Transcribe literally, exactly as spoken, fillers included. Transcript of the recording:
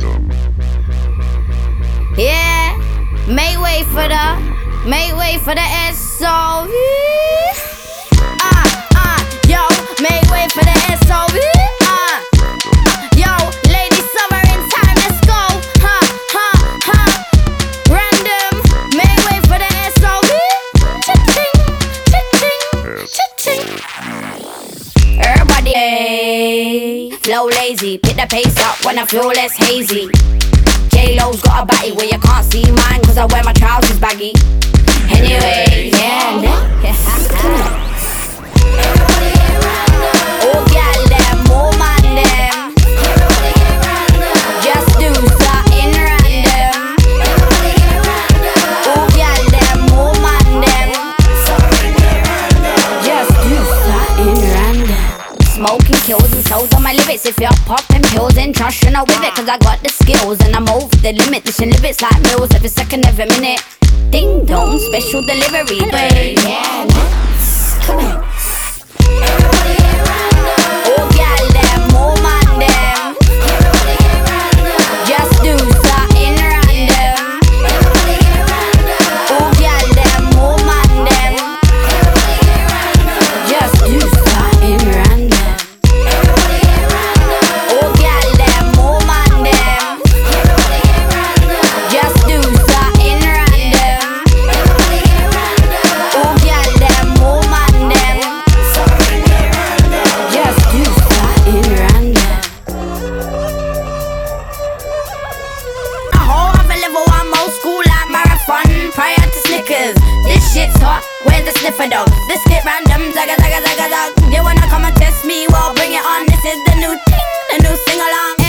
Yeah, make way for the, make way for the S O V. Uh, uh, yo, make way for the S O V. Uh, yo, lady summer in time, let's go. Huh, huh, huh. Random, make way for the S O V. Cha-ching, cha-ching, cha-ching. Everybody, hey, flow lazy, pick the pace up when I feel less hazy. J-Lo's got a body where you can't see mine, cause I wear my trousers baggy. Anyway, yeah, yeah. Oh, gal, them, oh, man, them. Just do something random. Oh, gal, them, oh, man, them. Just do something random. Smoking kills and toes on my lyrics. If you're popping pills and trusting her with it, cause I got the skills and I'm over the limit. Dishing lyrics like meals every second, every minute. Ding dong, special delivery. Wait, yeah, come on. Oh, gal, them, oh, man, them. Just do something random. Oh, gal, them, oh, man, them. Just do something random. Oh, gal, them, oh, man, them. Just do something random. Oh, gal, them, oh, man, them. Just do something random. A whole other level, I'm old school like marathon prior to Snickers. This shit's hot, where's the sniffer dog? This get random, zaga zaga zaga zag. You wanna come and test me? Well, bring it on. This is the new thing, the new sing along.